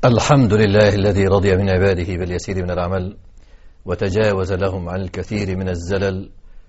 الحمد لله الذي رضي من عباده باليسير من العمل وتجاوز لهم عن الكثير من الزلل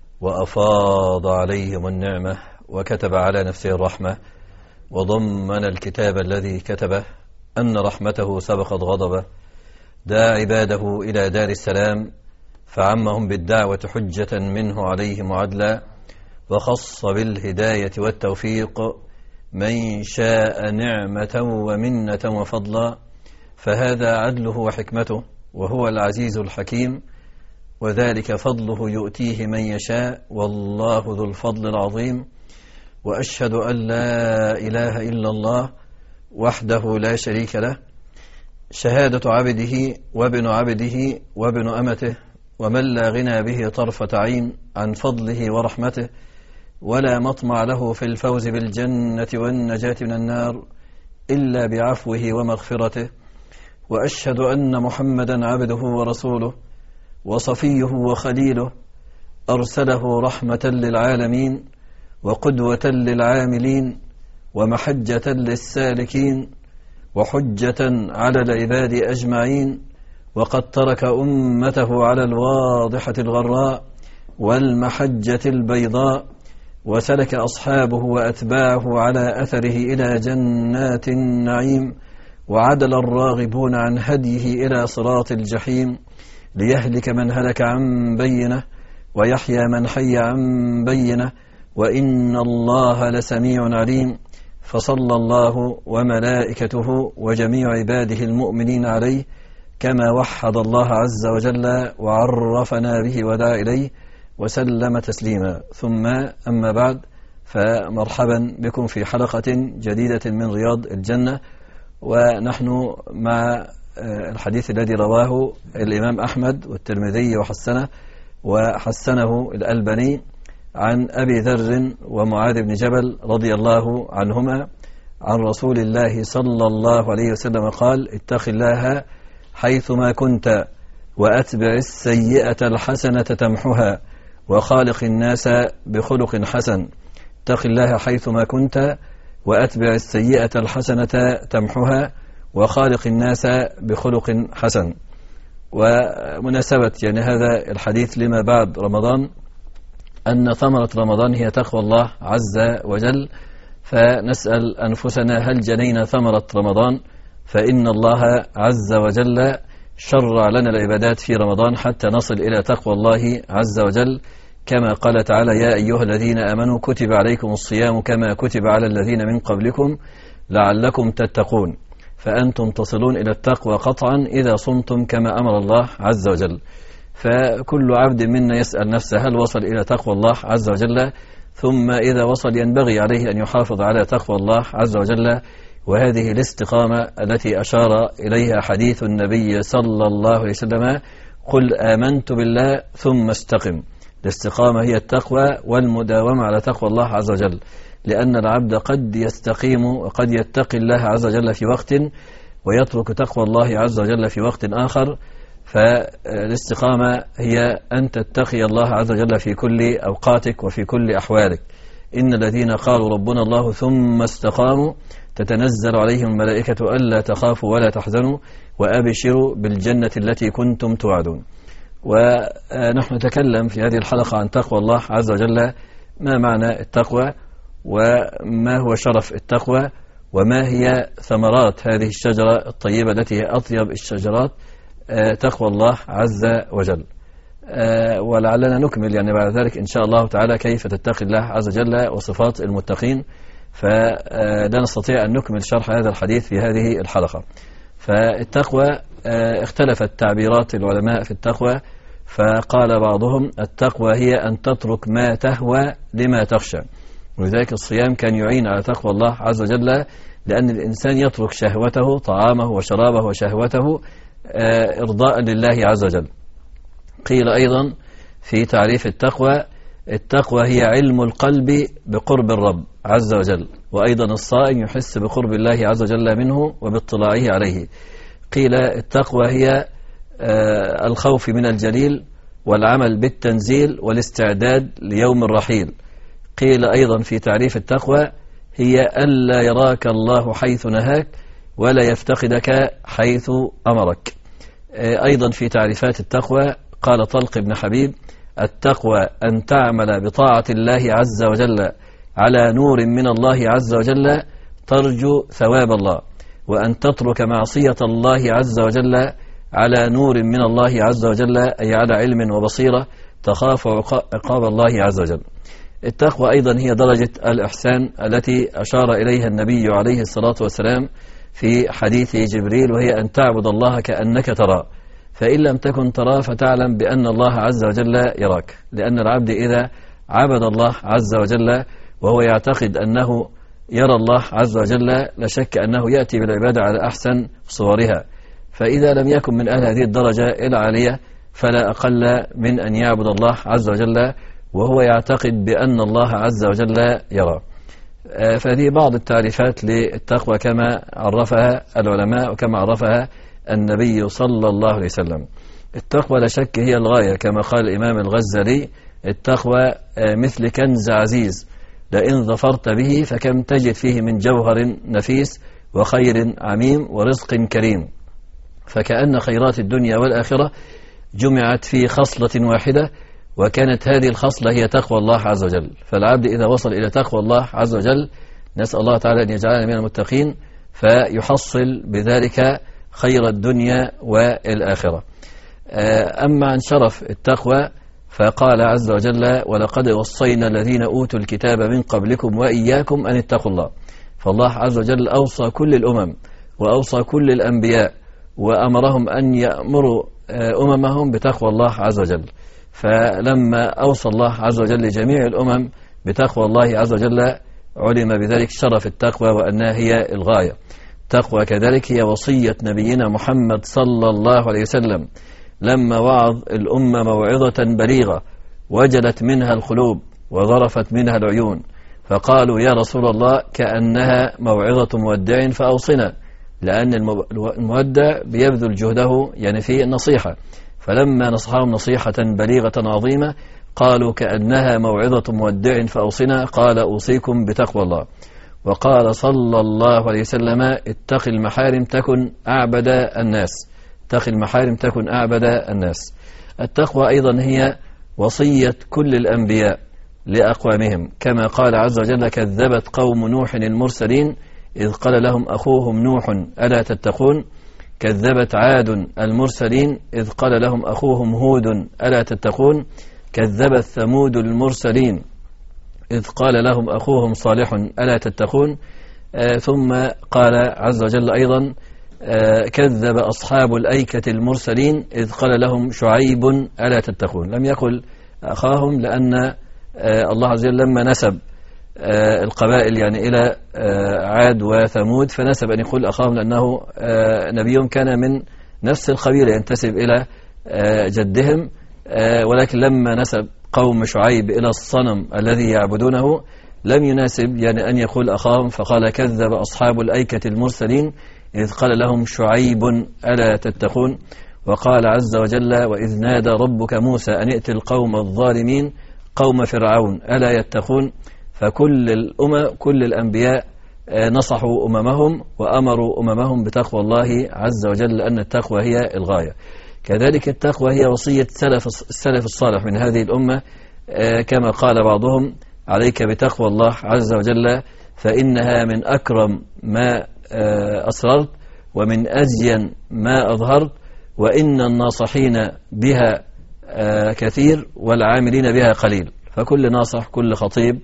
وأفاض عليهم النعمة وكتب على نفسه الرحمة وضمن الكتاب الذي كتبه أن رحمته سبقت غضبه. دعا عباده إلى دار السلام فعمهم بالدعوة حجة منه عليهم عدلا، وخص بالهداية والتوفيق من شاء نعمة ومنة وفضلا، فهذا عدله وحكمته وهو العزيز الحكيم، وذلك فضله يؤتيه من يشاء والله ذو الفضل العظيم. وأشهد أن لا إله إلا الله وحده لا شريك له، شهادة عبده وابن عبده وابن أمته، ومن لا غنى به طرفة عين عن فضله ورحمته، ولا مطمع له في الفوز بالجنة والنجاة من النار إلا بعفوه ومغفرته. وأشهد أن محمدا عبده ورسوله وصفيه وخليله، أرسله رحمة للعالمين وقدوة للعاملين ومحجة للسالكين وحجة على العباد أجمعين، وقد ترك أمته على الواضحة الغراء والمحجة البيضاء، وسلك أصحابه وأتباعه على أثره إلى جنات النعيم، وعدل الراغبون عن هديه إلى صراط الجحيم، ليهلك من هلك عن بينه ويحيى من حي عن بينه، وإن الله لسميع عليم. فصلى الله وملائكته وجميع عباده المؤمنين عليه كما وحد الله عز وجل وعرفنا به ودعا إليه وسلم تسليما. ثم أما بعد، فمرحبا بكم في حلقة جديدة من رياض الجنة، ونحن مع الحديث الذي رواه الإمام أحمد والترمذي وحسنه الألباني عن أبي ذر ومعاذ بن جبل رضي الله عنهما عن رسول الله صلى الله عليه وسلم قال: اتق الله حيثما كنت وأتبع السيئة الحسنة تمحها وخالق الناس بخلق حسن. اتق الله حيثما كنت وأتبع السيئة الحسنة تمحها وخالق الناس بخلق حسن. ومناسبة هذا الحديث لما بعد رمضان أن ثمرة رمضان هي تقوى الله عز وجل، فنسأل أنفسنا هل جنينا ثمرة رمضان؟ فإن الله عز وجل شرع لنا العبادات في رمضان حتى نصل إلى تقوى الله عز وجل، كما قال تعالى: يا أيها الذين آمنوا كتب عليكم الصيام كما كتب على الذين من قبلكم لعلكم تتقون. فأنتم تصلون إلى التقوى قطعا إذا صمتم كما أمر الله عز وجل. فكل عبد منا يسأل نفسه هل وصل إلى تقوى الله عز وجل؟ ثم إذا وصل ينبغي عليه أن يحافظ على تقوى الله عز وجل، وهذه الاستقامة التي أشار إليها حديث النبي صلى الله عليه وسلم: قل آمنت بالله ثم استقم. الاستقامة هي التقوى والمداومة على تقوى الله عز وجل، لأن العبد قد يستقيم وقد يتقي الله عز وجل في وقت ويترك تقوى الله عز وجل في وقت آخر. فالاستقامة هي أن تتقي الله عز وجل في كل أوقاتك وفي كل أحوالك. إن الذين قالوا ربنا الله ثم استقاموا تتنزل عليهم الملائكة ألا تخافوا ولا تحزنوا وأبشروا بالجنة التي كنتم توعدون. ونحن نتكلم في هذه الحلقة عن تقوى الله عز وجل، ما معنى التقوى وما هو شرف التقوى وما هي ثمرات هذه الشجرة الطيبة التي هي أطيب الشجرات، تقوى الله عز وجل. ولعلنا نكمل بعد ذلك إن شاء الله تعالى كيف تتقي الله عز وجل وصفات المتقين، فلا نستطيع أن نكمل شرح هذا الحديث في هذه الحلقة. فالتقوى اختلفت تعبيرات العلماء في التقوى، فقال بعضهم التقوى هي أن تترك ما تهوى لما تخشى، ولذلك الصيام كان يعين على تقوى الله عز وجل، لأن الإنسان يترك شهوته طعامه وشرابه وشهوته إرضاء لله عز وجل. قيل أيضا في تعريف التقوى هي علم القلب بقرب الرب عز وجل، وأيضا الصائم يحس بقرب الله عز وجل منه وباطلاعه عليه. قيل التقوى هي الخوف من الجليل والعمل بالتنزيل والاستعداد ليوم الرحيل. قيل أيضا في تعريف التقوى هي ألا يراك الله حيث نهاك ولا يفتقدك حيث أمرك. أيضا في تعريفات التقوى قال طلق بن حبيب: التقوى أن تعمل بطاعة الله عز وجل على نور من الله عز وجل ترجو ثواب الله، وأن تترك معصية الله عز وجل على نور من الله عز وجل، أي على علم وبصيرة تخاف عقاب الله عز وجل. التقوى أيضا هي درجة الإحسان التي أشار إليها النبي عليه الصلاة والسلام في حديث جبريل، وهي أن تعبد الله كأنك تراه، فإن لم تكن تراه فتعلم بأن الله عز وجل يراك. لأن العبد إذا عبد الله عز وجل وهو يعتقد أنه يرى الله عز وجل لا شك أنه يأتي بالعبادة على أحسن صورها. فإذا لم يكن من أهل هذه الدرجة العالية فلا أقل من أن يعبد الله عز وجل وهو يعتقد بأن الله عز وجل يرى. فهذه بعض التعريفات للتقوى كما عرفها العلماء وكما عرفها النبي صلى الله عليه وسلم. التقوى لا شك هي الغاية، كما قال الإمام الغزالي: التقوى مثل كنز عزيز، لئن ظفرت به فكم تجد فيه من جوهر نفيس وخير عميم ورزق كريم. فكأن خيرات الدنيا والآخرة جمعت في خصلة واحدة، وكانت هذه الخصلة هي تقوى الله عز وجل. فالعبد إذا وصل إلى تقوى الله عز وجل، نسأل الله تعالى أن يجعلنا من المتقين، فيحصل بذلك خير الدنيا والآخرة. أما عن شرف التقوى فقال عز وجل: ولقد وصينا الذين أوتوا الكتاب من قبلكم وإياكم أن اتقوا الله. فالله عز وجل أوصى كل الأمم وأوصى كل الأنبياء وأمرهم أن يأمروا أممهم بتقوى الله عز وجل. فلما أوصى الله عز وجل لجميع الأمم بتقوى الله عز وجل علم بذلك شرف التقوى وأنها هي الغاية. التقوى كذلك هي وصية نبينا محمد صلى الله عليه وسلم لما وعظ الأمة موعظة بليغة وجلت منها القلوب وظرفت منها العيون، فقالوا: يا رسول الله كأنها موعظة مودع فأوصنا، لأن المودع بيبذل جهده يعني في النصيحة. فلما نصحهم نصيحة بليغة عظيمة قالوا: كأنها موعظة مودع فأوصنا، قال: أوصيكم بتقوى الله. وقال صلى الله عليه وسلم: اتق المحارم تكن أعبد الناس. اتق المحارم تكن أعبد الناس. التقوى أيضا هي وصية كل الأنبياء لأقوامهم، كما قال عز وجل: كذبت قوم نوح المرسلين إذ قال لهم أخوهم نوح ألا تتقون. كذبت عاد المرسلين إذ قال لهم أخوهم هود ألا تتقون. كذبت ثمود المرسلين إذ قال لهم أخوهم صالح ألا تتقون. ثم قال عز وجل أيضا: كذب أصحاب الأيكة المرسلين إذ قال لهم شعيب ألا تتقون. لم يقل أخاهم، لأن الله عز وجل لما نسب القبائل يعني إلى عاد وثمود فنسب أن يقول أخاهم، لأنه نبي كان من نفس القبيلة ينتسب إلى جدهم. ولكن لما نسب قوم شعيب إلى الصنم الذي يعبدونه لم يناسب يعني أن يقول أخاهم، فقال: كذب أصحاب الأيكة المرسلين إذ قال لهم شعيب ألا تتقون. وقال عز وجل: وإذ نادى ربك موسى أن ائت القوم الظالمين قوم فرعون ألا يتقون. فكل كل الأنبياء نصحوا أممهم وأمروا أممهم بتقوى الله عز وجل، لأن التقوى هي الغاية. كذلك التقوى هي وصية السلف الصالح من هذه الأمة، كما قال بعضهم: عليك بتقوى الله عز وجل فإنها من أكرم ما أسررت ومن أزين ما أظهرت، وإن الناصحين بها كثير والعاملين بها قليل. فكل ناصح، كل خطيب،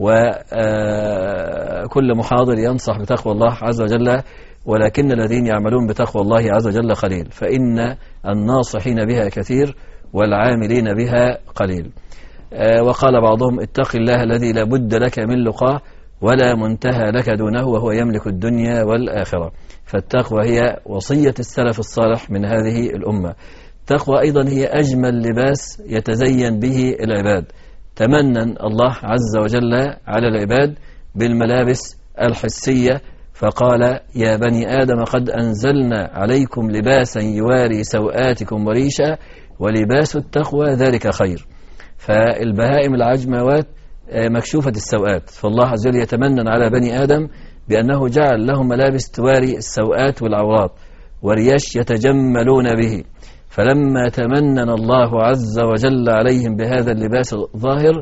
وكل محاضر ينصح بتقوى الله عز وجل، ولكن الذين يعملون بتقوى الله عز وجل قليل. فإن الناصحين بها كثير والعاملين بها قليل. وقال بعضهم: اتق الله الذي لا بد لك من لقاه ولا منتهى لك دونه وهو يملك الدنيا والآخرة. فالتقوى هي وصية السلف الصالح من هذه الأمة. التقوى أيضا هي أجمل لباس يتزين به العباد. تمنن الله عز وجل على العباد بالملابس الحسية، فقال: يا بني آدم قد أنزلنا عليكم لباسا يواري سوآتكم وريشا ولباس التقوى ذلك خير. فالبهائم العجموات مكشوفة السوآت، فالله عز وجل يتمنن على بني آدم بأنه جعل لهم ملابس تواري السوءات والعورات ورياش يتجملون به. فلما تمنن الله عز وجل عليهم بهذا اللباس الظاهر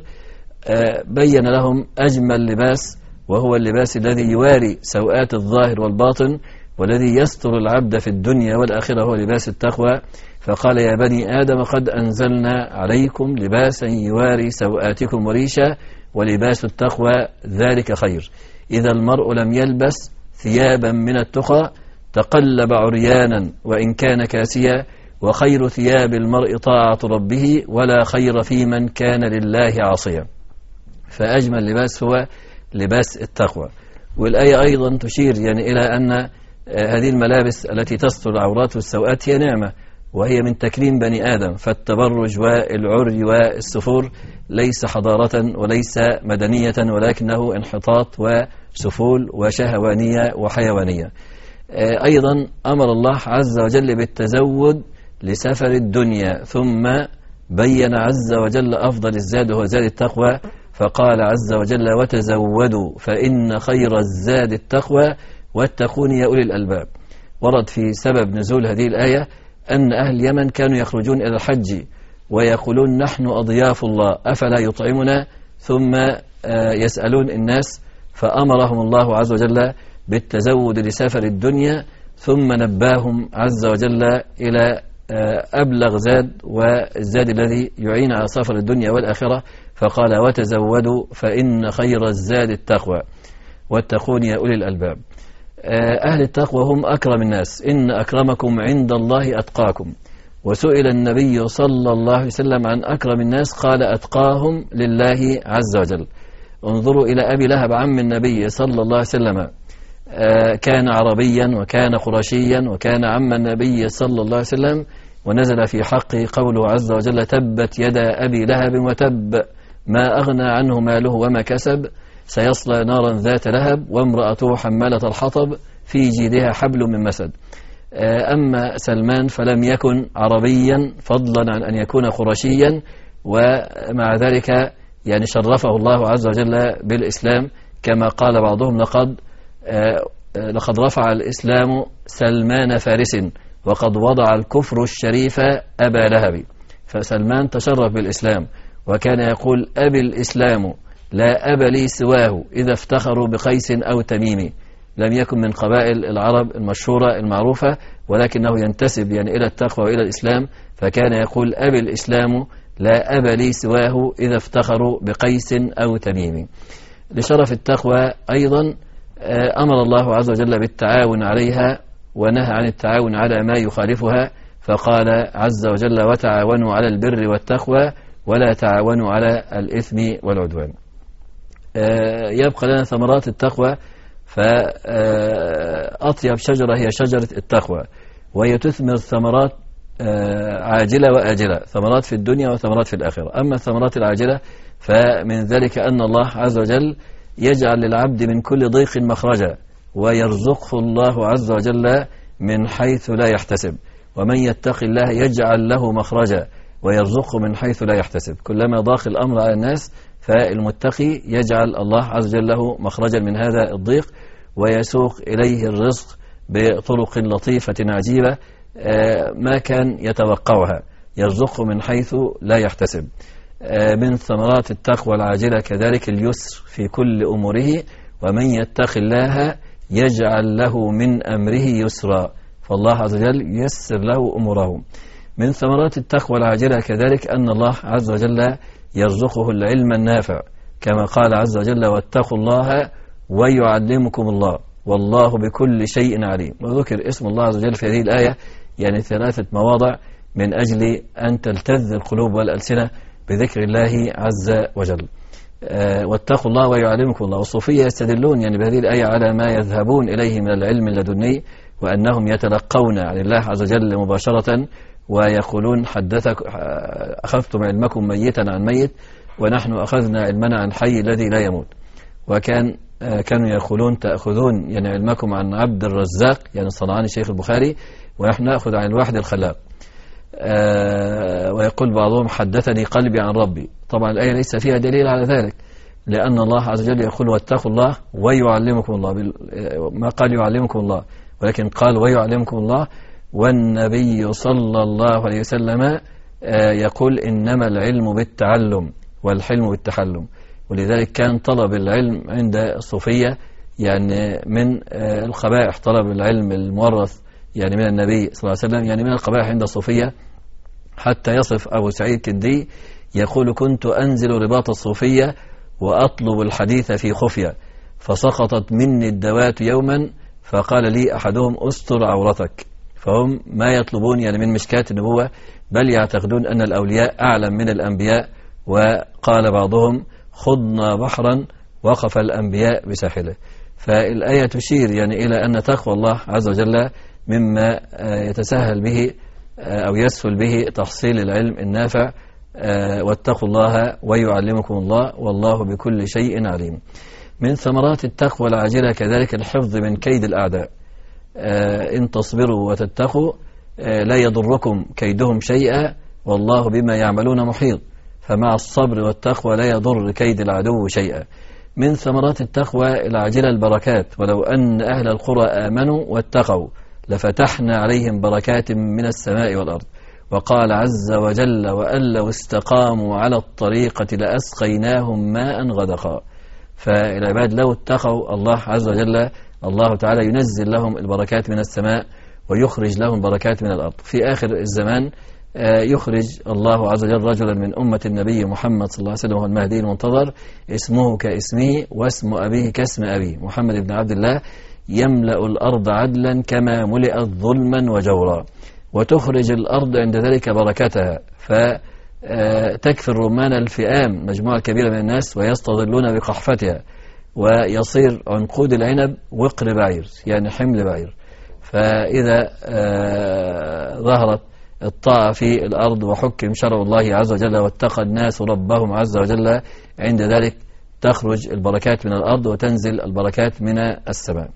بين لهم أجمل لباس، وهو اللباس الذي يواري سوءات الظاهر والباطن والذي يستر العبد في الدنيا والآخرة، هو لباس التقوى. فقال: يا بني آدم قد أنزلنا عليكم لباسا يواري سوءاتكم وريشا ولباس التقوى ذلك خير. إذا المرء لم يلبس ثيابا من التقى تقلب عريانا وإن كان كاسيا، وخير ثياب المرء طاعة ربه، ولا خير في من كان لله عاصيا. فأجمل لباس هو لباس التقوى. والآية أيضا تشير إلى أن هذه الملابس التي تستر العورات والسوءات هي نعمة، وهي من تكريم بني آدم. فالتبرج والعري والسفور ليس حضارة وليس مدنية، ولكنه انحطاط وسفول وشهوانية وحيوانية. أيضا أمر الله عز وجل بالتزود لسفر الدنيا، ثم بين عز وجل أفضل الزاد وهو زاد التقوى، فقال عز وجل: وتزودوا فإن خير الزاد التقوى واتقون يا أولي الألباب. ورد في سبب نزول هذه الآية أن أهل اليمن كانوا يخرجون إلى الحج ويقولون: نحن أضياف الله أفلا يطعمنا، ثم يسألون الناس، فأمرهم الله عز وجل بالتزود لسفر الدنيا، ثم نباهم عز وجل إلى أبلغ زاد، والزاد الذي يعين على سفر الدنيا والآخرة، فقال: وتزودوا فإن خير الزاد التقوى واتقون يا أولي الألباب. أهل التقوى هم أكرم الناس، إن أكرمكم عند الله أتقاكم. وسئل النبي صلى الله عليه وسلم عن أكرم الناس قال: أتقاهم لله عز وجل. انظروا إلى أبي لهب عم النبي صلى الله عليه وسلم، كان عربيا وكان قرشيا وكان عم النبي صلى الله عليه وسلم، ونزل في حقه قوله عز وجل: تبت يدا أبي لهب وتب ما أغنى عنه ماله وما كسب سيصلى نارا ذات لهب وامرأته حمالة الحطب في جيدها حبل من مسد. أما سلمان فلم يكن عربيا فضلا عن أن يكون قرشيا، ومع ذلك شرفه الله عز وجل بالإسلام، كما قال بعضهم: لقد رفع الإسلام سلمان فارس وقد وضع الكفر الشريف أبا لهب. فسلمان تشرف بالإسلام، وكان يقول: أبي الإسلام لا أب لي سواه إذا افتخروا بقيس أو تميم. لم يكن من قبائل العرب المشهورة المعروفة، ولكنه ينتسب إلى التقوى وإلى الإسلام، فكان يقول: أبي الإسلام لا أب لي سواه إذا افتخروا بقيس أو تميم. لشرف التقوى أيضا أمر الله عز وجل بالتعاون عليها، ونهى عن التعاون على ما يخالفها، فقال عز وجل: وتعاونوا على البر والتقوى ولا تعاونوا على الإثم والعدوان. يبقى لنا ثمرات التقوى، فأطيب شجرة هي شجرة التقوى، وهي تثمر ثمرات عاجلة وآجلة، ثمرات في الدنيا وثمرات في الآخرة. أما الثمرات العاجلة فمن ذلك أن الله عز وجل يجعل للعبد من كل ضيق مخرجا، ويرزقه الله عز وجل من حيث لا يحتسب. ومن يتق الله يجعل له مخرجا ويرزقه من حيث لا يحتسب. كلما ضاق الأمر على الناس فالمتقي يجعل الله عز وجل له مخرجا من هذا الضيق، ويسوق إليه الرزق بطرق لطيفة عجيبة ما كان يتوقعها، يرزقه من حيث لا يحتسب. من ثمرات التقوى العاجلة كذلك اليسر في كل أموره، ومن يتق الله يجعل له من أمره يسرا، فالله عز وجل ييسر له أموره. من ثمرات التقوى العاجلة كذلك أن الله عز وجل يرزقه العلم النافع، كما قال عز وجل: واتقوا الله ويعلمكم الله والله بكل شيء عليم. وذكر اسم الله عز وجل في هذه الآية 3 مواضع من أجل أن تلتذ القلوب والألسنة بذكر الله عز وجل. واتقوا الله ويعلمكم الله. والصوفية يستدلون بهذه الآية على ما يذهبون إليه من العلم اللدني، وأنهم يتلقون عن الله عز وجل مباشرة، ويقولون: أخذتم علمكم ميتا عن ميت، ونحن أخذنا علمنا عن حي الذي لا يموت. كانوا يقولون: تأخذون علمكم عن عبد الرزاق الصنعاني شيخ البخاري، ونحن نأخذ عن الواحد الخلاق. ويقول بعضهم: حدثني قلبي عن ربي. طبعا الآية ليس فيها دليل على ذلك، لأن الله عز وجل يقول واتقوا الله ويعلمكم الله، ما قال يعلمكم الله ولكن قال ويعلمكم الله. والنبي صلى الله عليه وسلم يقول إنما العلم بالتعلم والحلم بالتحلم. ولذلك كان طلب العلم عند الصوفية يعني من القبائح، طلب العلم المورث يعني من النبي صلى الله عليه وسلم يعني من القبائح عند الصوفية، حتى يصف أبو سعيد كندي يقول كنت أنزل رباط الصوفية وأطلب الحديث في خفية، فسقطت مني الدوات يوما فقال لي أحدهم أستر عورتك. فهم ما يطلبون يعني من مشكاة النبوة، بل يعتقدون أن الأولياء أعلم من الأنبياء. وقال بعضهم خضنا بحرا وقف الأنبياء بساحله. فالآية تشير يعني إلى أن تقوى الله عز وجل مما يتسهل به أو يسهل به تحصيل العلم النافع. واتقوا الله ويعلمكم الله والله بكل شيء عليم. من ثمرات التقوى العاجلة كذلك الحفظ من كيد الأعداء. إن تصبروا وتتقوا لا يضركم كيدهم شيئا والله بما يعملون محيط. فمع الصبر والتقوى لا يضر كيد العدو شيئا. من ثمرات التقوى العاجلة البركات، ولو أن أهل القرى آمنوا واتقوا لفتحنا عليهم بركات من السماء والأرض. وقال عز وجل وأن لو استقاموا على الطريقة لأسقيناهم ماء غدقا. فالعباد لو اتقوا الله عز وجل الله تعالى ينزل لهم البركات من السماء ويخرج لهم بركات من الأرض. في آخر الزمان يخرج الله عز وجل رجلا من أمة النبي محمد صلى الله عليه وسلم وهو المهدي المنتظر، اسمه كاسمه واسم أبيه كاسم أبيه، محمد بن عبد الله، يملأ الأرض عدلا كما ملئت ظلما وجورا، وتخرج الأرض عند ذلك بركتها، فتكفي الرمان الفئام مجموعة كبيرة من الناس ويستظلون بقحفتها، ويصير عنقود العنب وقر بعير يعني حمل بعير. فإذا ظهرت الطاعة في الأرض وحكم شرع الله عز وجل واتقى الناس ربهم عز وجل، عند ذلك تخرج البركات من الأرض وتنزل البركات من السماء.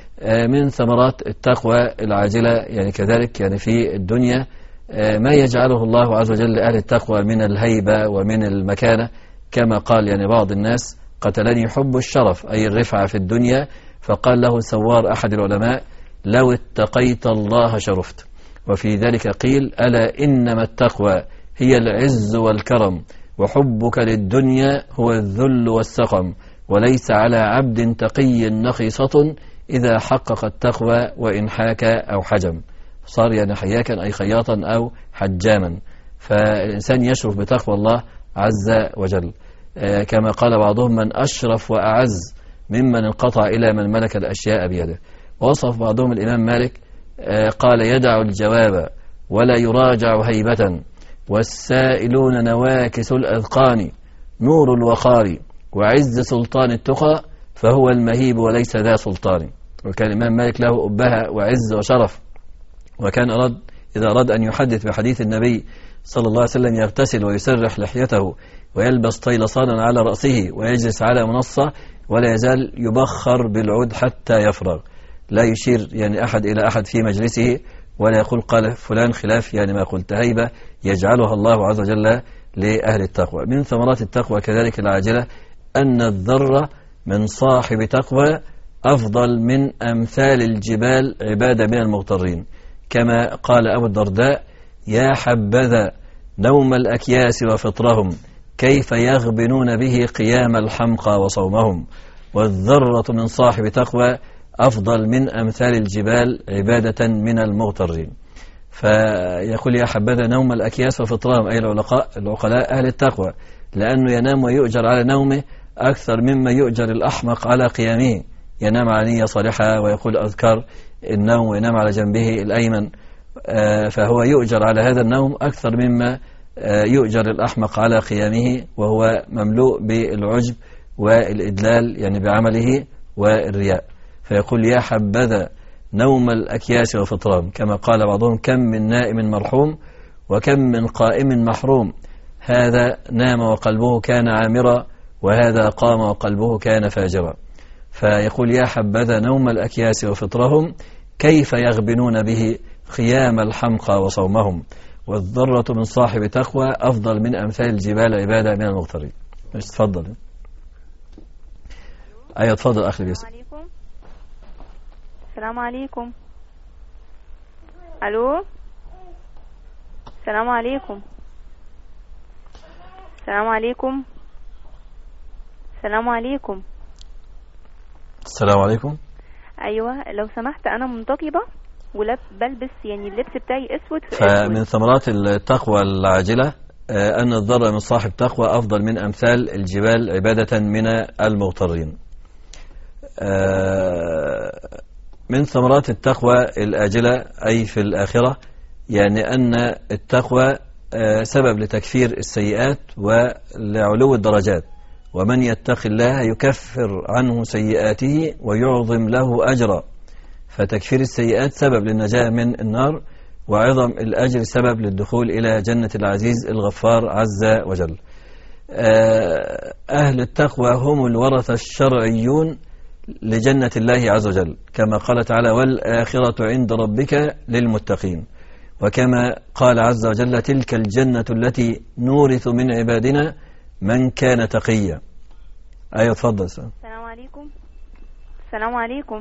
من ثمرات التقوى العاجلة يعني كذلك يعني في الدنيا ما يجعله الله عز وجل لأهل التقوى من الهيبة ومن المكانة، كما قال يعني بعض الناس قتلني حب الشرف أي الرفعة في الدنيا، فقال له سوار أحد العلماء لو اتقيت الله شرفت. وفي ذلك قيل ألا إنما التقوى هي العز والكرم، وحبك للدنيا هو الذل والسقم، وليس على عبد تقي نقيصة إذا حقق التقوى وإن حاك أو حجم. صار يعني حياكا أي خياطا أو حجاما. فالإنسان يشرف بتقوى الله عز وجل، كما قال بعضهم من أشرف وأعز ممن انقطع إلى من ملك الأشياء بيده. ووصف بعضهم الإمام مالك قال يدع الجواب ولا يراجع هيبة، والسائلون نواكس الأذقان، نور الوقار وعز سلطان التقى، فهو المهيب وليس ذا سلطان. وكان الإمام مالك له أبهة وعز وشرف، وكان إذا أراد أن يحدث بحديث النبي صلى الله عليه وسلم يغتسل ويسرح لحيته ويلبس طيلصانا على رأسه ويجلس على منصة ولا يزال يبخر بالعود حتى يفرغ، لا يشير يعني أحد إلى أحد في مجلسه ولا يقول قال فلان خلاف يعني ما قلت، هيبة يجعلها الله عز وجل لأهل التقوى. من ثمرات التقوى كذلك العاجلة أن الذرة من صاحب تقوى أفضل من أمثال الجبال عبادة من المغترين، كما قال أبو الدرداء يا حبذا نوم الأكياس وفطرهم، كيف يغبنون به قيام الحمقى وصومهم، والذرة من صاحب تقوى أفضل من أمثال الجبال عبادة من المغترين. فيقول يا حبذا نوم الأكياس وفطرهم أي العقلاء أهل التقوى، لأنه ينام ويؤجر على نومه أكثر مما يؤجر الأحمق على قيامه. ينام على نية صالحة ويقول أذكار النوم وينام على جنبه الأيمن، فهو يؤجر على هذا النوم أكثر مما يؤجر الأحمق على قيامه، وهو مملوء بالعجب والإدلال يعني بعمله والرياء. فيقول يا حبذا نوم الأكياس وفطرهم، كما قال بعضهم كم من نائم مرحوم وكم من قائم محروم، هذا نام وقلبه كان عامرا وهذا قام وقلبه كان فاجرا. فيقول يا حبذا نوم الأكياس وفطرهم، كيف يغبنون به قيام الحمقى وصومهم، والذرة من صاحب تقوى أفضل من أمثال الجبال عبادة من المغترين. تفضل. أيوة اتفضل أخي بيسأل. السلام عليكم. ألو السلام عليكم. السلام عليكم. السلام عليكم. السلام عليكم. أيوة لو سمحت أنا منتقبة بلبس يعني اللبس بتاعي أسود في فمن ثمرات التقوى العاجلة أن الضر من صاحب تقوى أفضل من أمثال الجبال عبادة من المغترين. من ثمرات التقوى الآجلة أي في الآخرة يعني أن التقوى سبب لتكفير السيئات ولعلو الدرجات، ومن يتق الله يكفر عنه سيئاته ويعظم له أجرا، فتكفير السيئات سبب للنجاة من النار، وعظم الأجر سبب للدخول إلى جنة العزيز الغفار عز وجل. أهل التقوى هم الورثة الشرعيون لجنة الله عز وجل، كما قال تعالى والآخرة عند ربك للمتقين، وكما قال عز وجل تلك الجنة التي نورث من عبادنا من كان تقيا. أيوة تفضل. السلام عليكم. السلام عليكم.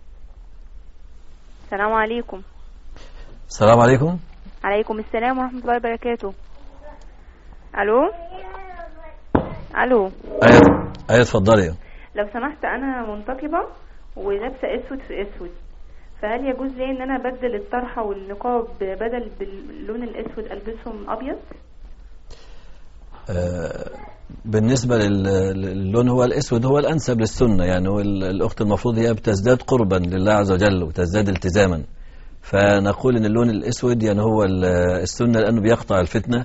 السلام عليكم. السلام عليكم. عليكم السلام ورحمة الله وبركاته. ألو ألو. أيوة تفضلي. لو سمحت أنا منتقبة ولابسة أسود في أسود، فهل يجوز لي إن أنا أبدل الطرحة والنقاب بدل باللون الأسود ألبسهم أبيض؟ بالنسبة للون هو الأسود هو الأنسب للسنة، يعني الأخت المفروض هي بتزداد قربا لله عز وجل وتزداد التزاما، فنقول إن اللون الأسود يعني هو السنة لأنه بيقطع الفتنة.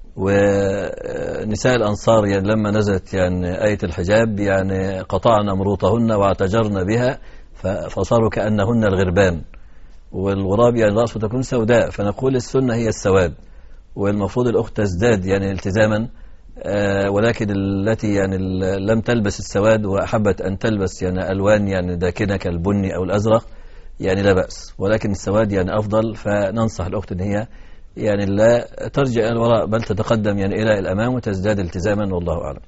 ونساء الأنصار يعني لما نزلت يعني آية الحجاب يعني قطعنا مروطهن واعتجرن بها فصاروا كأنهن الغربان، والغراب يعني رأسه تكون سوداء، فنقول السنة هي السواد، والمفروض الأخت تزداد يعني التزاما. ولكن التي يعني لم تلبس السواد وأحبت أن تلبس يعني ألوان يعني داكنة كالبني أو الأزرق يعني لا بأس، ولكن السواد يعني أفضل، فننصح الأخت أن هي يعني لا ترجع إلى الوراء بل تتقدم يعني إلى الأمام وتزداد التزاما، والله أعلم.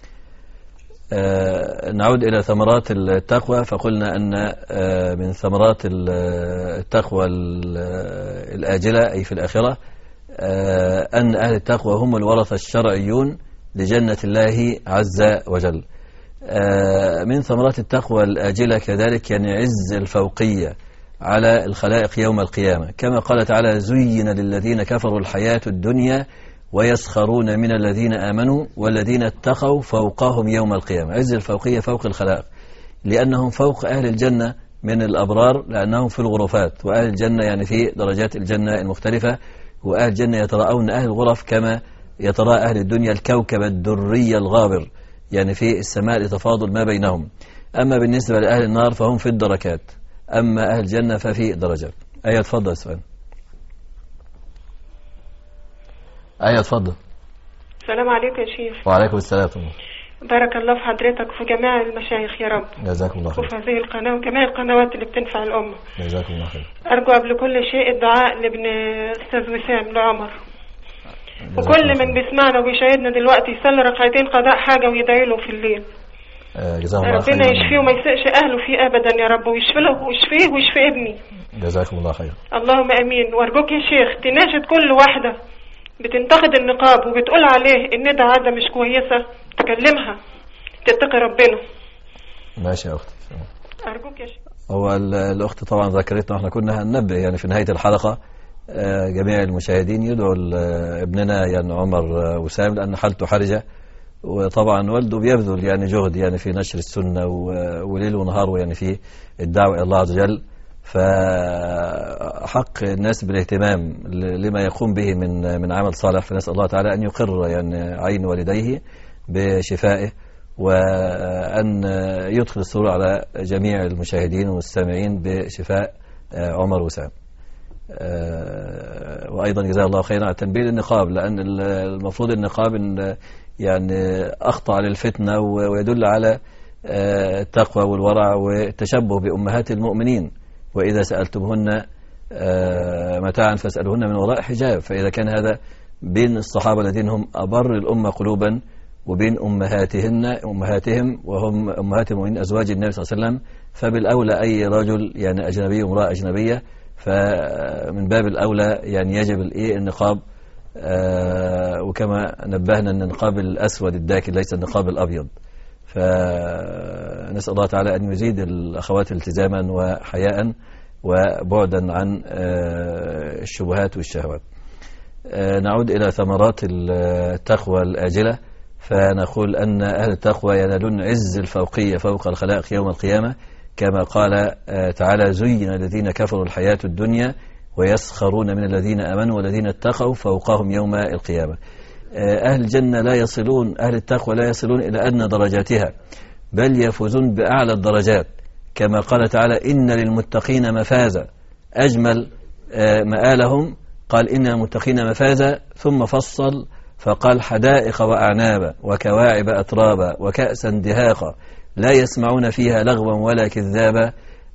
نعود إلى ثمرات التقوى، فقلنا أن من ثمرات التقوى الآجلة أي في الآخرة أن أهل التقوى هم الورثة الشرعيون لجنة الله عز وجل. من ثمرات التقوى الآجلة كذلك يعني عز الفوقية على الخلائق يوم القيامة، كما قال تعالى زين للذين كفروا الحياة الدنيا ويسخرون من الذين آمنوا والذين اتقوا فوقهم يوم القيامة. عز الفوقية فوق الخلائق لأنهم فوق أهل الجنة من الأبرار، لأنهم في الغرفات، وأهل الجنة يعني في درجات الجنة المختلفة، وأهل الجنة يتراءون أهل الغرف كما يتراءى أهل الدنيا الكوكب الدري الغابر يعني في السماء لتفاضل ما بينهم. أما بالنسبة لأهل النار فهم في الدركات، أما أهل الجنة ففي درجات. أيها تفضل السؤال. أيها تفضل. السلام عليكم يا شيخ. وعليكم السلام. بارك الله في حضرتك وفي جميع المشايخ يا رب. جزاكم الله خير. وفي هذه القناة وجميع القنوات اللي بتنفع الأمة. جزاكم الله خير. أرجو قبل كل شيء الدعاء لابن أستاذ وسام لعمر، وكل من بيسمعنا وبيشاهدنا دلوقتي يصلي ركعتين قضاء حاجة ويدعي له في الليل. جزاهم الله خير. ربنا يشفيه وما يسقش أهله فيه أبدا يا رب، ويشفيه ويشفي ابني. جزاكم الله خير. اللهم أمين. وأرجوك يا شيخ تناشد كل واحدة بتنتقد النقاب وبتقول عليه إن ده عادة مش كويسة تكلمها تتقي ربنا. ماشي يا أختي. أرجوك يا شيخ. هو الأخت طبعا ذكرتنا، احنا كنا هننبه يعني في نهاية الحلقة جميع المشاهدين يدعوا ابننا يعني عمر وسام لأن حالته حرجة، وطبعا والده بيبذل يعني جهد يعني في نشر السنة وليل ونهار يعني في الدعوة إلى الله عز وجل، فحق الناس بالاهتمام لما يقوم به من عمل صالح، فنسأل الله تعالى أن يقر يعني عين والديه بشفائه، وأن يدخل السرور على جميع المشاهدين والمستمعين بشفاء عمر وسام. وأيضا جزاه الله خيرا على تنبيه النقاب، لأن المفروض النقاب يعني أخطأ للفتنة ويدل على التقوى والورع والتشبه بأمهات المؤمنين، وإذا سألتمهن متاعا فاسألوهن من وراء حجاب. فإذا كان هذا بين الصحابة الذين هم أبر الأمة قلوبا وبين أمهاتهم وهم أمهات المؤمنين أزواج النبي صلى الله عليه وسلم، فبالأولى أي رجل يعني أجنبي وامرأة أجنبية، فمن باب الأولى يعني يجب النقاب. وكما نبهنا أن النقاب الأسود الداكن ليس النقاب الأبيض. فنسأل الله تعالى أن يزيد الأخوات التزاما وحياء وبعدا عن الشبهات والشهوات. نعود إلى ثمرات التقوى الآجلة، فنقول أن أهل التقوى ينالون عز الفوقية فوق الخلائق يوم القيامة، كما قال تعالى: زين الذين كفروا الحياة الدنيا ويسخرون من الذين آمنوا والذين اتقوا فوقهم يوم القيامة. أهل الجنة لا يصلون، أهل التقوى لا يصلون إلى أدنى درجاتها، بل يفوزون بأعلى الدرجات، كما قال تعالى: إن للمتقين مفازا. أجمل مآلهم قال: إن للمتقين مفازا، ثم فصل فقال: حدائق وأعنابا وكواعب أترابا وكأسا دهاقا لا يسمعون فيها لغوا ولا كذابا.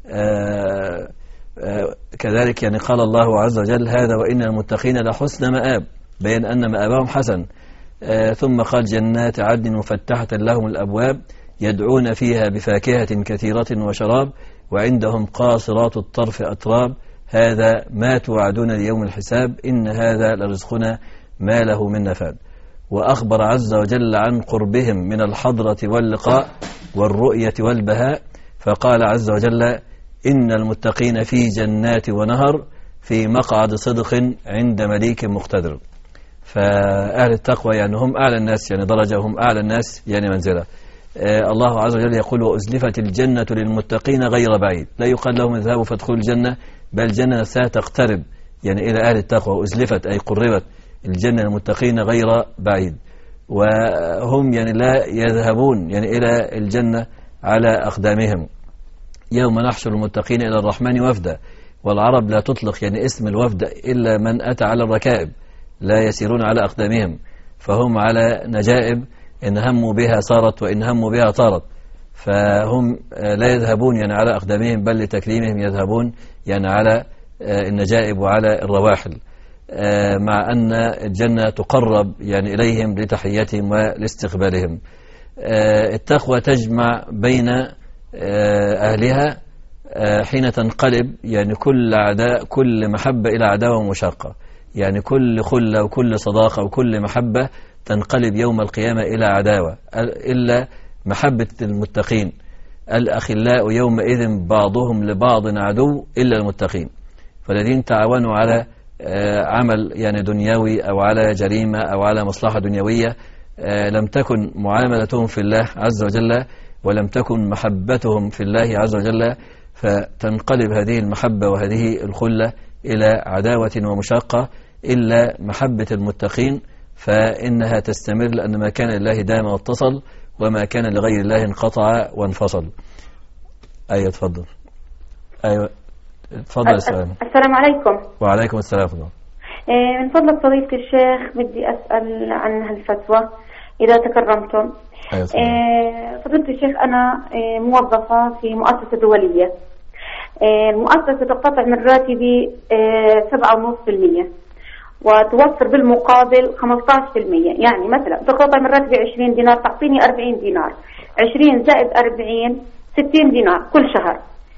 كذلك يعني قال الله عز وجل: هذا وإن المتقين لحسن مآب، بين أن مآبهم حسن. ثم قال: جنات عدن مفتحة لهم الأبواب يدعون فيها بفاكهة كثيرة وشراب وعندهم قاصرات الطرف أتراب هذا ما توعدون ليوم الحساب إن هذا لرزقنا ما له من نفاد. وأخبر عز وجل عن قربهم من الحضرة واللقاء والرؤية والبهاء، فقال عز وجل: إن المتقين في جنات ونهر في مقعد صدق عند مليك مقتدر. فأهل التقوى يعني هم أعلى الناس يعني درجة، هم أعلى الناس يعني منزلة. الله عز وجل يقول: وأزلفت الجنة للمتقين غير بعيد. لا يقال لهم اذهبوا فادخلوا الجنة، بل الجنة ستقترب يعني إلى أهل التقوى. وأزلفت أي قربت الجنة للمتقين غير بعيد، وهم يعني لا يذهبون يعني إلى الجنة على أقدامهم. يوم نحشر المتقين إلى الرحمن وفدا. والعرب لا تطلق يعني اسم الوفد إلا من أتى على الركائب، لا يسيرون على أقدامهم، فهم على نجائب إن هموا بها صارت وإن هموا بها طارت. فهم لا يذهبون يعني على أقدامهم، بل لتكريمهم يذهبون يعني على النجائب وعلى الرواحل، مع أن الجنة تقرب يعني إليهم لتحيتهم ولاستقبالهم. التقوى تجمع بين أهلها حين تنقلب يعني كل عداء، كل محبة إلى عداوة ومشاقة، يعني كل خلة وكل صداقة وكل محبة تنقلب يوم القيامة إلى عداوة، إلا محبة المتقين. الأخلاء يومئذ بعضهم لبعض عدو إلا المتقين. فالذين تعاونوا على عمل يعني دنيوي أو على جريمة أو على مصلحة دنيوية، لم تكن معاملتهم في الله عز وجل ولم تكن محبتهم في الله عز وجل، فتنقلب هذه المحبة وهذه الخلة إلى عداوة ومشاقة. إلا محبة المتقين فإنها تستمر، لأن ما كان لله دام واتصل وما كان لغير الله انقطع وانفصل. أيوة تفضل. أيوة تفضل السلام. السلام عليكم. وعليكم السلام. من فضلك فضيلة الشيخ بدي أسأل عن هالفتوى إذا تكرمتم. أيوة فضيلة الشيخ أنا موظفة في مؤسسة دولية. المؤسسة تقتطع من راتبي 7.5% وتوفر بالمقابل 15%. يعني مثلا تقتطع من راتبي 20 دينار تعطيني 40 دينار، 20 زائد 40 60 دينار كل شهر.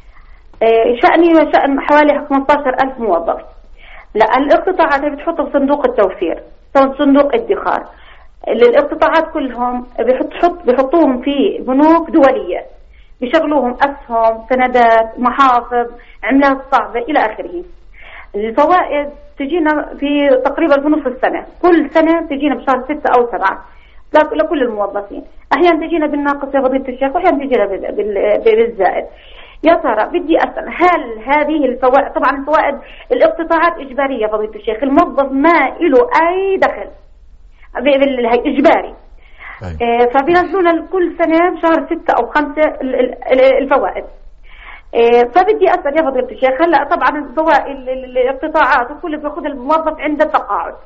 شأني وشأن حوالي 15,000 موظف. لا الاقتطاعات بتحطها في صندوق التوفير، صندوق ادخار. الاقتطاعات كلهم بيحطوهم في بنوك دولية، بيشغلوهم أسهم، سندات، محافظ، عملات صعبة إلى آخره. الفوائد تجينا في تقريبا في نصف السنة، كل سنة تجينا بشهر 6 أو 7 لكل الموظفين. أحيانا تجينا بالناقص يا فضيلة الشيخ، وأحيانا تجينا بالزائد. يا ترى بدي أسأل، هل هذه الفوائد، طبعا الفوائد الاقتطاعات إجبارية فضيلة الشيخ، الموظف ما له أي دخل إجباري، فبينزلون كل سنة بشهر 6 أو 5 الفوائد. فبدي أسأل يا فضيلة الشيخ، هلا طبعا الفوائد الاقتطاعات وكل بياخذها الموظف عند التقاعد،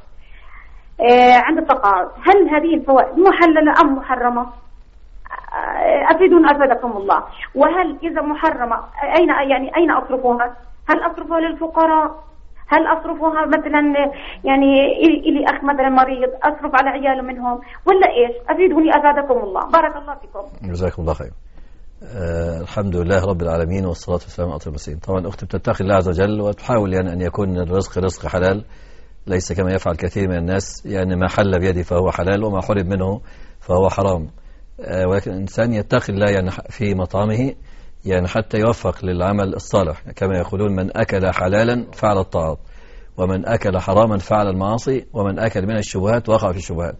هل هذه الفوائد محللة أم محرمة؟ أفيدون أفادكم الله. وهل إذا محرمة أين أصرفها؟ هل أصرفها للفقراء هل أصرفها مثلا يعني إلي أخ مثلا مريض أصرف على عياله منهم ولا إيش؟ أفيدوني أفادكم الله، بارك الله فيكم. جزاكم الله خير. الحمد لله رب العالمين والصلاة والسلام على أطهر المرسلين. طبعا الأخت بتتقي الله عز وجل وتحاول يعني أن يكون الرزق رزق حلال، ليس كما يفعل كثير من الناس، يعني ما حل بيده فهو حلال وما حرم منه فهو حرام. ولكن الإنسان يتقي الله يعني في مطعمه، يعني حتى يوفق للعمل الصالح، كما يقولون: من أكل حلالا فعل الطاعات، ومن أكل حراما فعل المعاصي، ومن أكل من الشبهات وقع في الشبهات.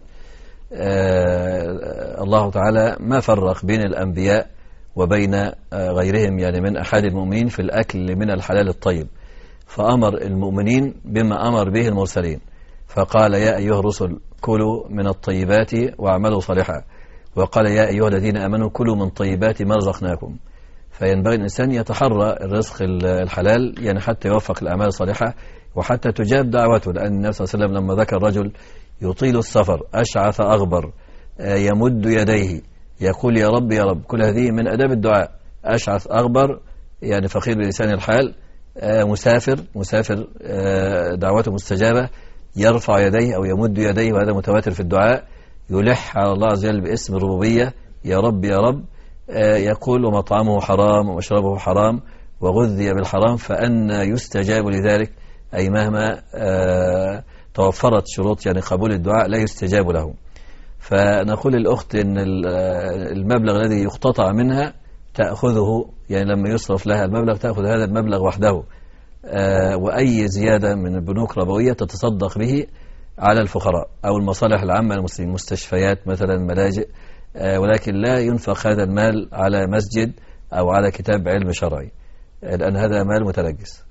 الله تعالى ما فرق بين الأنبياء وبين غيرهم يعني من أحد المؤمنين في الأكل من الحلال الطيب، فأمر المؤمنين بما أمر به المرسلين، فقال: يا أيها الرسل كلوا من الطيبات واعملوا صالحا، وقال: يا أيها الذين آمنوا كلوا من طيبات ما رزقناكم. فينبغي الإنسان يتحرى الرزق الحلال يعني حتى يوفق الأعمال الصالحة وحتى تجاب دعوته، لأن النبي صلى الله عليه وسلم لما ذكر رجل يطيل السفر أشعث أغبر يمد يديه يقول: يا رب يا رب، كل هذه من أداب الدعاء. أشعث أغبر يعني فقير بلسان الحال، مسافر دعوته مستجابة، يرفع يديه أو يمد يديه، وهذا متواتر في الدعاء، يلح على الله عز وجل باسم الربوبية: يا رب يا رب. يقول: ومطعمه حرام ومشربه حرام وغذي بالحرام فأنا يستجاب لذلك، أي مهما توفرت شروط يعني قبول الدعاء لا يستجاب له. فنقول للأخت أن المبلغ الذي يقتطع منها تأخذه، يعني لما يصرف لها المبلغ تأخذ هذا المبلغ وحده، وأي زيادة من البنوك ربوية تتصدق به على الفقراء أو المصالح العامة للمسلمين، مستشفيات مثلا، ملاجئ، ولكن لا ينفق هذا المال على مسجد أو على كتاب علم شرعي، لأن هذا مال متلجس.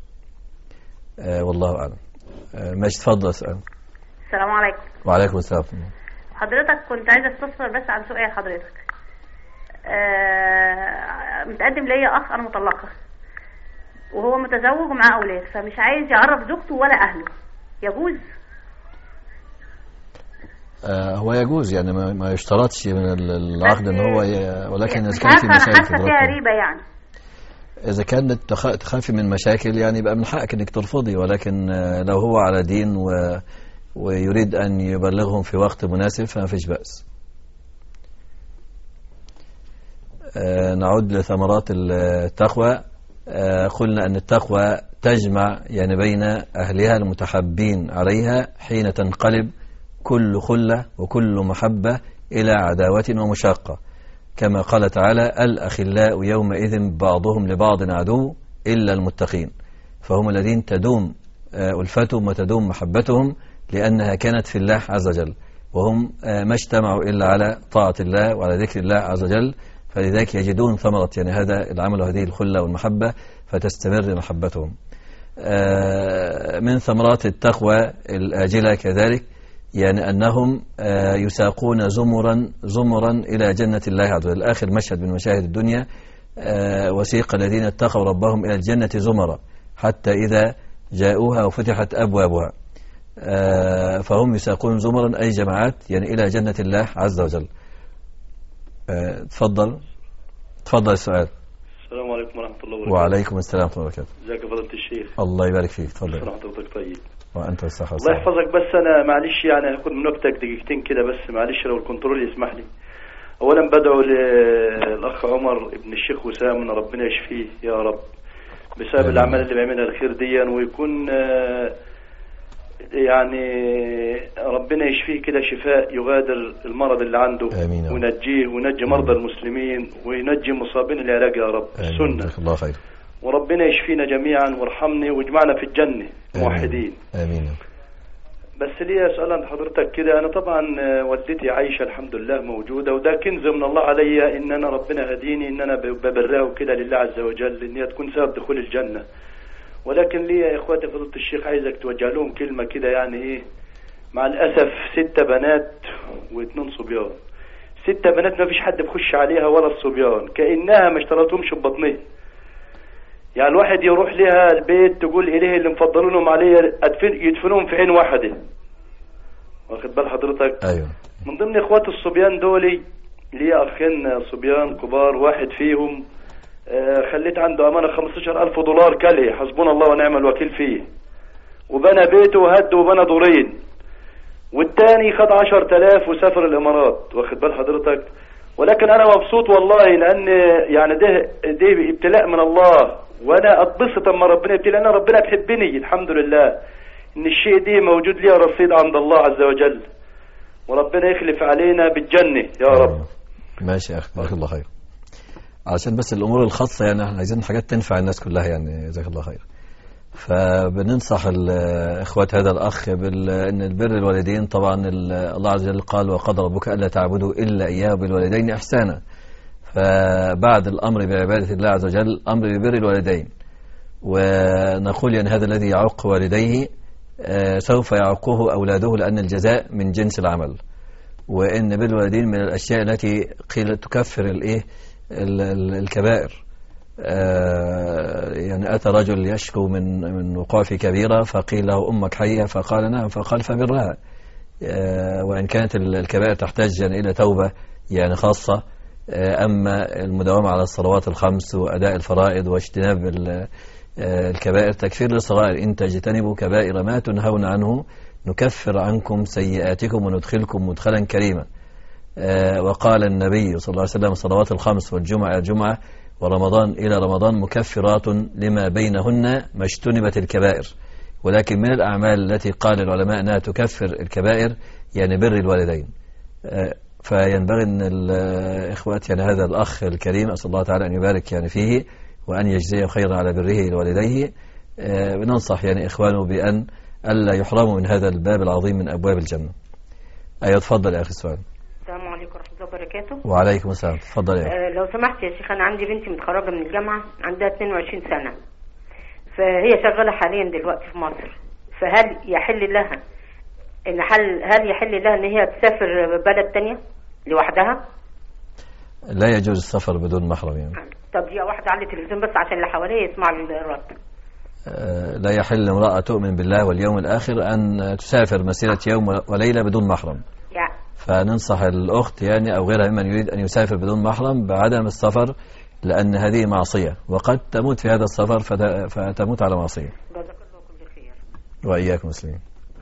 والله أعلم. ماشي، تفضل اسأل. السلام عليكم. وعليكم السلام. حضرتك كنت عايزة استفسر بس عن سؤال حضرتك. متقدم ليا أخ، أنا مطلقة وهو متزوج ومعاه أولاد، فمش عايز يعرف زوجته ولا أهله، يجوز؟ هو يجوز، يعني ما يشترطش من العقد ان هو ولكن اذا كان في مشاكل مشاكل فيها ريبة يعني، اذا كانت تخافي من مشاكل يعني يبقى من حقك انك ترفضي، ولكن لو هو على دين ويريد ان يبلغهم في وقت مناسب فما فيش بأس. نعود لثمرات التقوى. قلنا أن التقوى تجمع يعني بين أهلها المتحبين عليها حين تنقلب كل خلة وكل محبة إلى عداوة ومشاقة، كما قال تعالى: الأخلاء يومئذ بعضهم لبعض عدو إلا المتقين. فهم الذين تدوم ألفتهم وتدوم محبتهم لأنها كانت في الله عز وجل، وهم ما اجتمعوا إلا على طاعة الله وعلى ذكر الله عز وجل، فلذلك يجدون ثمرة يعني هذا العمل وهذه الخلة والمحبة فتستمر محبتهم. من ثمرات التقوى الآجلة كذلك يعني أنهم يساقون زمرا إلى جنة الله عز وجل. آخر مشهد من مشاهد الدنيا: وسيق الذين اتقوا ربهم إلى الجنة زمرا حتى إذا جاءوها وفتحت أبوابها. فهم يساقون زمرا أي جماعات يعني إلى جنة الله عز وجل. تفضل السؤال. السلام عليكم ورحمة الله وبركاته. وعليكم السلام ورحمة الله وبركاته. ازيك يا فضيلة الشيخ؟ الله يبارك فيك. تفضل. حضرتك طيب. وأنت بالصحة الله يحفظك. بس أنا معلش يعني هاخد من وقتك دقيقتين كده بس، معلش لو الكنترول يسمح لي. أولا بدعو للأخ عمر ابن الشيخ وسام إن ربنا يشفيه يا رب بسبب الأعمال اللي بيعملها الخير ديا، ويكون يعني ربنا يشفيه كده شفاء يغادر المرض اللي عنده. آمين. وينجيه وينجي مرضى المسلمين وينجي مصابين العراق يا رب. السنة. الله خير. وربنا يشفينا جميعا وارحمني واجمعنا في الجنة موحدين. آمين. بس لي سؤال عند حضرتك كده. أنا طبعا والدتي عايشة الحمد لله موجودة، وده كنز من الله عليا إن أنا ربنا هديني إن أنا ببرها كده لله عز وجل إن هي تكون سبب دخول الجنة. ولكن لي يا إخواتي فضيلة الشيخ عايزك توجه لهم كلمة كده، يعني إيه، مع الأسف 6 بنات و2 صبيان. 6 بنات ما فيش حد بخش عليها ولا الصبيان، كأنها ما اشترتهمش ببطنها. يعني الواحد يروح لها البيت تقول إليه اللي مفضلونهم عليه يدفنوهم في عين واحدة. واخد بال حضرتك؟ أيوه. من ضمن إخوات الصبيان دولي لي أخين صبيان كبار، واحد فيهم خليت عنده أمانة $15,000 كله، حسبنا الله ونعم الوكيل فيه. وبنى بيته وهد وبنى دورين، والتاني خد 10,000 وسافر الامارات، واخد بال حضرتك. ولكن انا مبسوط والله، لان يعني ده ابتلاء من الله، وانا اتبسط اما ربنا يبتلي، لان ربنا بيحبني الحمد لله ان الشيء دي موجود لي رصيد عند الله عز وجل، وربنا يخلف علينا بالجنة يا رب. ماشي يا اخي، بارك الله خير. عشان بس الامور الخاصه يعني احنا عايزين حاجات تنفع الناس كلها يعني، جزاك الله خير. فبننصح اخوات هذا الاخ ان البر الوالدين طبعا الله عز وجل قال وقضى ربك الا تعبدوا الا اياه بالوالدين احسانا. فبعد الامر بعباده الله عز وجل امر ببر الوالدين، ونقول يعني هذا الذي يعق والديه سوف يعقه اولاده، لان الجزاء من جنس العمل. وان بر الوالدين من الاشياء التي قيل تكفر الكبائر. يعني أتى رجل يشكو من وقوع في كبيرة، فقيل له أمك حية؟ فقال نعم، فقال فبرها. وإن كانت الكبائر تحتاج يعني إلى توبة يعني خاصة، أما المداومة على الصلوات الخمس وأداء الفرائض واجتناب الكبائر تكفير للصغائر. إن تجتنبوا كبائر ما تنهون عنه نكفر عنكم سيئاتكم وندخلكم مدخلا كريما. وقال النبي صلى الله عليه وسلم الصلوات الخمس والجمعة إلى الجمعة ورمضان إلى رمضان مكفرات لما بينهن ما اجتنبت الكبائر. ولكن من الأعمال التي قال العلماء أنها تكفر الكبائر يعني بر الوالدين. فينبغي أن الإخوات يعني هذا الأخ الكريم أسأل الله تعالى أن يبارك يعني فيه وأن يجزيه خيرا على بره لوالديه. بننصح يعني إخوانه بأن ألا يحرموا من هذا الباب العظيم من أبواب الجنة. أيوة تفضل يا أخي السؤال. السلام عليكم ورحمة الله وبركاته. وعليكم السلام، تفضل يا لو سمحت يا شيخ، أنا عندي بنتي متخرجة من الجامعة عندها 22 سنة، فهي شغالة حاليا دلوقتي في مصر. فهل يحل لها هل يحل لها إن هي تسافر بلد تانية لوحدها؟ لا يجوز السفر بدون محرم يعني. طب دي واحدة على التلفزيون بس عشان اللي حواليا يسمعوا الرد. لا يحل امرأة تؤمن بالله واليوم الآخر أن تسافر مسيرة يوم وليلة بدون محرم. فننصح الأخت يعني أو غيرها ممن يريد أن يسافر بدون محرم بعدم السفر، لأن هذه معصية وقد تموت في هذا السفر فتموت على معصية. جزاك الله كل خير. وإياكم مسلمين.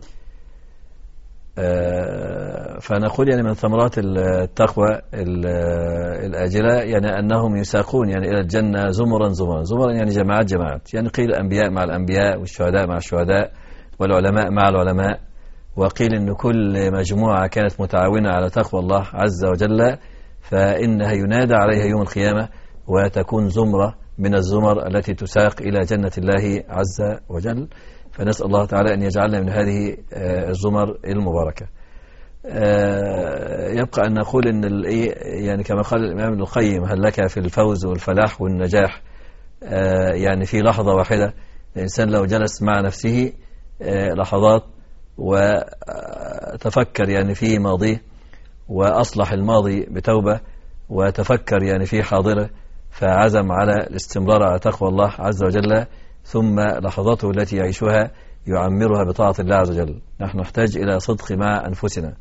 فنقول يعني من ثمرات التقوى الآجلة يعني أنهم يساقون يعني إلى الجنة زمرا يعني جماعات يعني قيل الأنبياء مع الأنبياء والشهداء مع الشهداء والعلماء مع العلماء، وقيل أن كل مجموعة كانت متعاونة على تقوى الله عز وجل فإنها ينادى عليها يوم القيامة وتكون زمرة من الزمر التي تساق إلى جنة الله عز وجل. فنسأل الله تعالى أن يجعلنا من هذه الزمر المباركة. يبقى أن نقول أن يعني كما قال الإمام ابن القيم هل لك في الفوز والفلاح والنجاح يعني في لحظة واحدة. الإنسان لو جلس مع نفسه لحظات وتفكر يعني في ماضيه وأصلح الماضي بتوبة وتفكر يعني في حاضره فعزم على الاستمرار على تقوى الله عز وجل، ثم لحظاته التي يعيشها يعمرها بطاعة الله عز وجل. نحن نحتاج إلى صدق مع أنفسنا.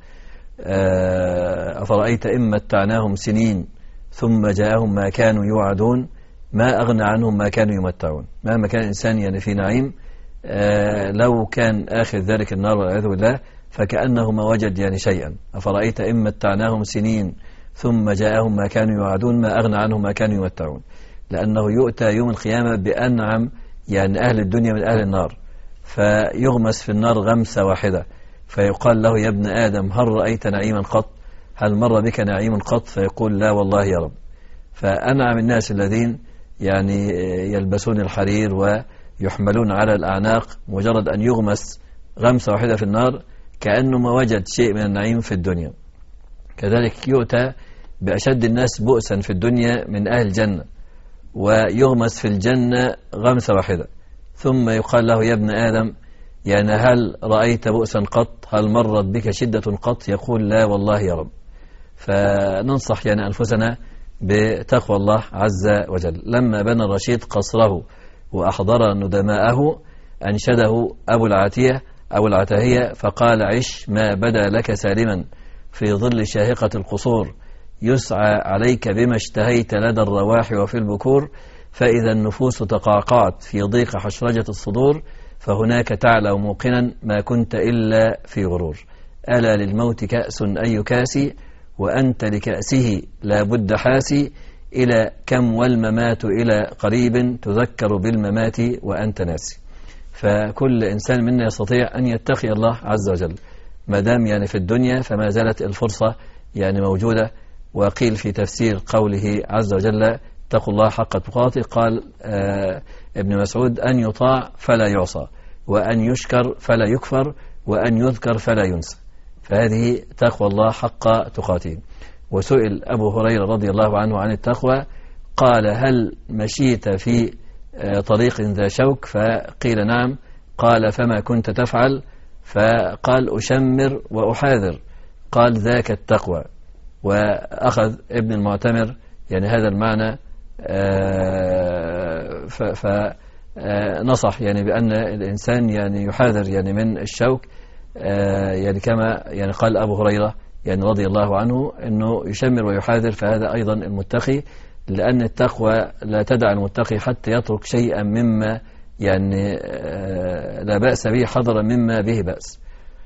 أفرأيت إن متعناهم سنين ثم جاءهم ما كانوا يوعدون ما أغنى عنهم ما كانوا يمتعون. مهما كان الإنسان يعني في نعيم لو كان آخر ذلك النار والعياذ بالله فكأنه ما وجد يعني شيئا. أفرأيت إن متعناهم سنين ثم جاءهم ما كانوا يوعدون ما أغنى عنهم ما كانوا يمتعون. لأنه يؤتى يوم القيامة بأنعم يعني أهل الدنيا من أهل النار، فيغمس في النار غمسة واحدة فيقال له يا ابن آدم هل رأيت نعيما قط؟ هل مر بك نعيم قط؟ فيقول لا والله يا رب. فأنعم الناس الذين يعني يلبسون الحرير ويحملون على الأعناق مجرد أن يغمس غمسة واحدة في النار كأنه ما وجد شيء من النعيم في الدنيا. كذلك يؤتى بأشد الناس بؤسا في الدنيا من أهل الجنة ويغمس في الجنة غمسة واحدة ثم يقال له يا ابن آدم يعني هل رأيت بؤسا قط؟ هل مرت بك شدة قط؟ يقول لا والله يا رب. فننصح يعني أنفسنا بتقوى الله عز وجل. لما بنى الرشيد قصره وأحضر ندماءه أنشده أبو العتاهية فقال عش ما بدا لك سالما في ظل شاهقة القصور يسعى عليك بما اشتهيت لدى الرواح وفي البكور فإذا النفوس تقعقعت في ضيق حشرجة الصدور فهناك تعلم موقنا ما كنت إلا في غرور. ألا للموت كأس أي كاس وأنت لكأسه لا بد حاسي، إلى كم والممات إلى قريب تذكر بالممات وأنت ناسي. فكل إنسان منا يستطيع أن يتقي الله عز وجل ما دام يعني في الدنيا، فما زالت الفرصة يعني موجودة. وقيل في تفسير قوله عز وجل اتقوا الله حق تقاته، قال ابن مسعود أن يطاع فلا يعصى، وأن يشكر فلا يكفر، وأن يذكر فلا ينسى. فهذه تقوى الله حق تقاته. وسئل أبو هريرة رضي الله عنه عن التقوى، قال هل مشيت في طريق ذا شوك؟ فقيل نعم. قال فما كنت تفعل؟ فقال أشمر وأحاذر. قال ذاك التقوى. وأخذ ابن المعتمر يعني هذا المعنى، فنصح يعني بأن الإنسان يعني يحاذر يعني من الشوك، يعني كما يعني قال أبو هريرة يعني رضي الله عنه أنه يشمر ويحاذر، فهذا أيضا المتقي، لأن التقوى لا تدع المتقي حتى يترك شيئا مما يعني لا بأس به حضرا مما به بأس.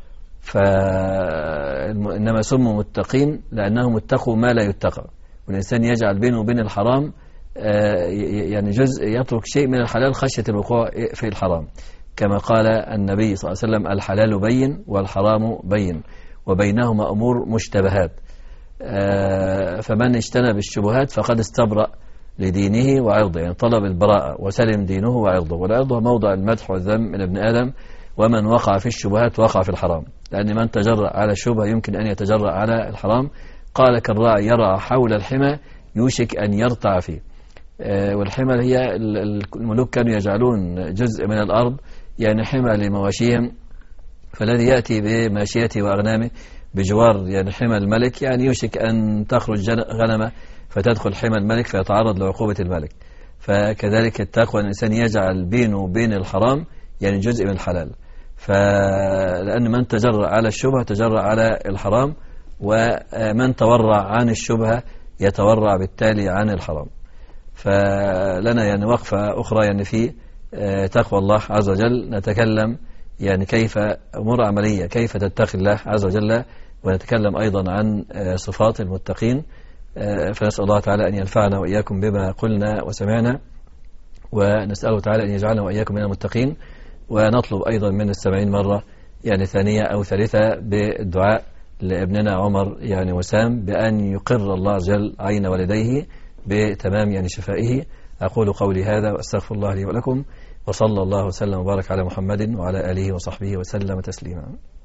فإنما سموا متقين لأنهم اتقوا ما لا يتقى. والإنسان يجعل بينه وبين الحرام يعني جزء، يترك شيء من الحلال خشية الوقوع في الحرام، كما قال النبي صلى الله عليه وسلم الحلال بين والحرام بين وبينهما أمور مشتبهات، فمن اجتنب الشبهات فقد استبرأ لدينه وعرضه، يعني طلب البراءة وسلم دينه وعرضه. والعرض هو موضع المدح والذم من ابن آدم، ومن وقع في الشبهات وقع في الحرام، لأن من تجرأ على الشبهة يمكن أن يتجرأ على الحرام. قال كالراعي يرعى حول الحمى يوشك أن يرتع فيه. والحمى هي الملوك كانوا يجعلون جزء من الأرض يعني حمى لمواشيهم، فالذي يأتي بماشيته وأغنامه بجوار يعني حمى الملك يعني يوشك أن تخرج غنمة فتدخل حمى الملك فيتعرض لعقوبة الملك. فكذلك التقوى الإنسان يجعل بينه وبين الحرام يعني جزء من الحلال، فلأن من تجرأ على الشبهة تجرأ على الحرام، ومن تورع عن الشبهة يتورع بالتالي عن الحرام. فلنا يعني وقفة أخرى يعني في تقوى الله عز وجل، نتكلم يعني كيف أمور عملية كيف تتقي الله عز وجل، ونتكلم أيضا عن صفات المتقين. فنسأل الله تعالى أن ينفعنا وإياكم بما قلنا وسمعنا، ونسأله تعالى أن يجعلنا وإياكم من المتقين. ونطلب أيضا من السامعين مرة يعني ثانية أو ثالثة بالدعاء لابننا عمر يعني وسام بأن يقر الله عز وجل عين والديه بتمام يعني شفائه. أقول قولي هذا وأستغفر الله لي ولكم، وصلى الله وسلم وبارك على محمد وعلى آله وصحبه وسلم تسليما.